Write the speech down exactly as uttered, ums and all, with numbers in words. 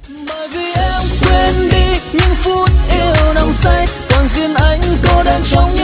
bởi vì em quên đi những phút yêu nồng say còn riêng anh cô đơn trong những